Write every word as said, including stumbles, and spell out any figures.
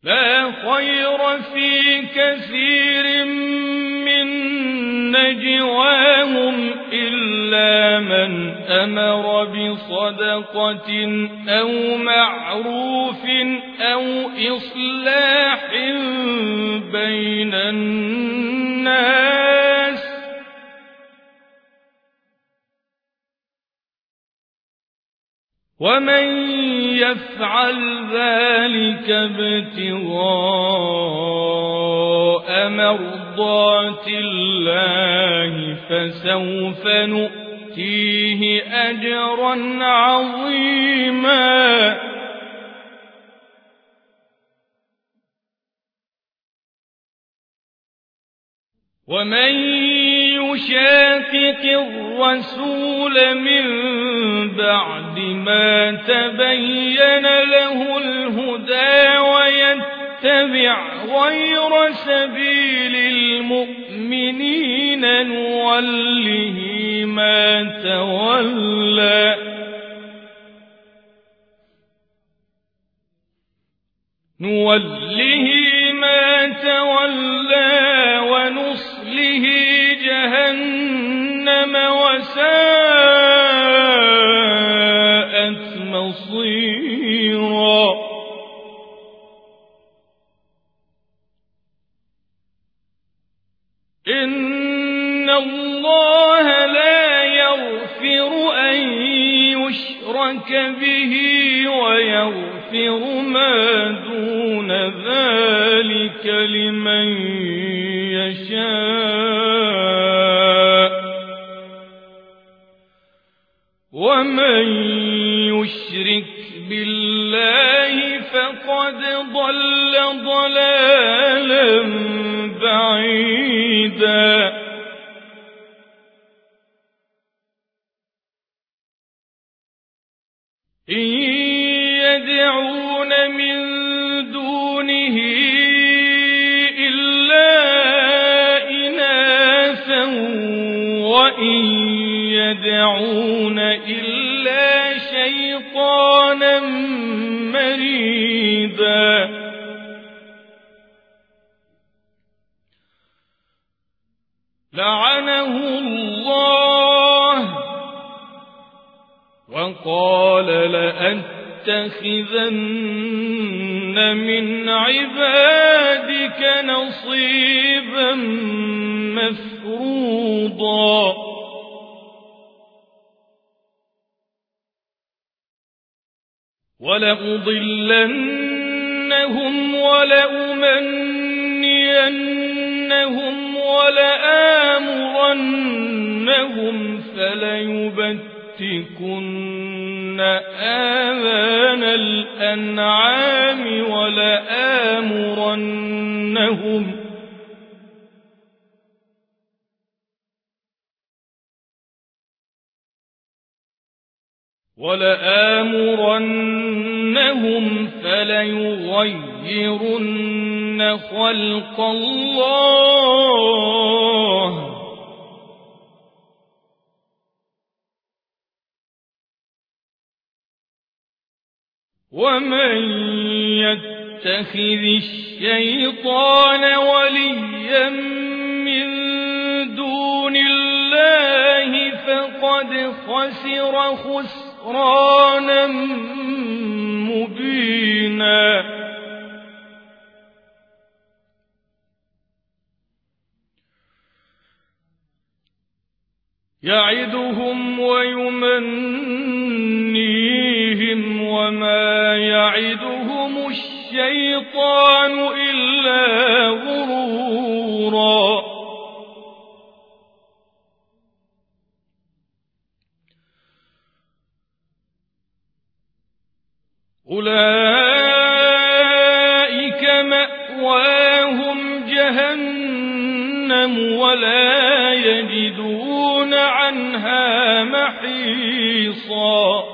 لا خير في كثير من نجواهم إلا من أمر بصدقة أو معروف أو إصلاح بين الناس ومن يفعل ذلك ابتغاء مرضات الله فسوف نؤتيه أجرا عظيما. ومن يشاقق الرسول من بعد ما تبين له الهدى ويتبع غير سبيل المؤمنين نوله ما تولى نوله ما تولى ونصله جهنم وساءت مصيرا. إن الله لا يغفر أن يشرك به ويغفر ما دون ذلك لمن يشاء ومن يشرك بالله فقد ضل ضلالا بعيدا. إن يدعون من دونه إلا إناثا وإن يدعون إلا شيطانا مريدا. لعنه الله وقال لأتخذن من عبادك نصيبا مفروضا. ولأضلنهم ولأمنينهم ولآمرنهم فليبتكن آذان الأنعام ولآمرنهم ولآمرنهم فليغيرن خلق الله ومن يتخذ الشيطان وليا من دون الله فقد خسر خسرانا مبينا. يعدهم ويمنيهم وما يعدهم الشيطان إلا غرورا. أولئك مأواهم جهنم ولا يجدون عنها محيصا.